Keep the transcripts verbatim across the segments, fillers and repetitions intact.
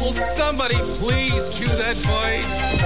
Will somebody please cue that voice?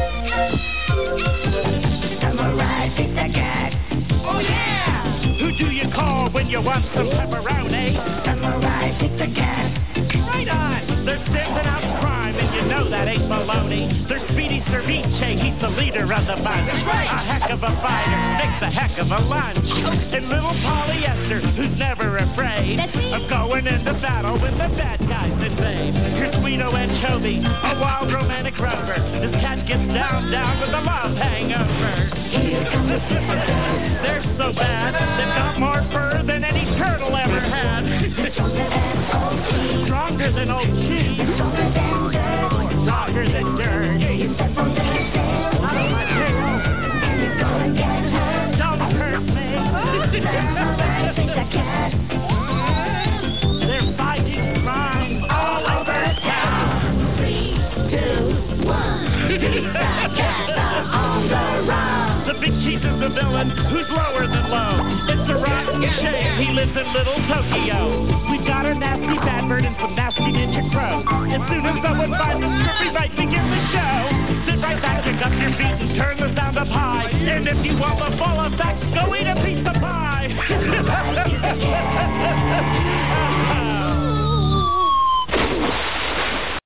Samurai Pizza Cat. Oh yeah! Who do you call when you want some pepperoni? Samurai Pizza Cat. Right on! They're standing out crime, and you know that ain't baloney. They're Speedy Cerviche, he's the leader of the bunch. That's right. A heck of a fighter, makes a heck of a lunch. And little polyester, who's never afraid That's me. of going into battle when the bad guys invade. Here's Guido Anchovy, a wild romantic rover. This cat gets down, down with a love hangover. Here comes the Pizza Cat. They're so bad, they've got more fur than any turtle ever had. Stronger than old tea. Stronger than old cheese. Stronger than dirt. Stronger than dirt. You step on their tail. Out of my tail. And you're gonna get hurt. Don't hurt me. Samurai Pizza Cat. They're fighting crime all over town. Three, two, one. Pizza Cat on the run. The big chief is the villain who's lower than low. It's a rotten shame he lives in little Tokyo. We've got a nasty bad bird and some nasty ninja crows. As soon as someone finds a script, we might begin the show. Sit right back, pick up your feet, and turn the sound up high. And if you want the full effect, go eat a piece of pie.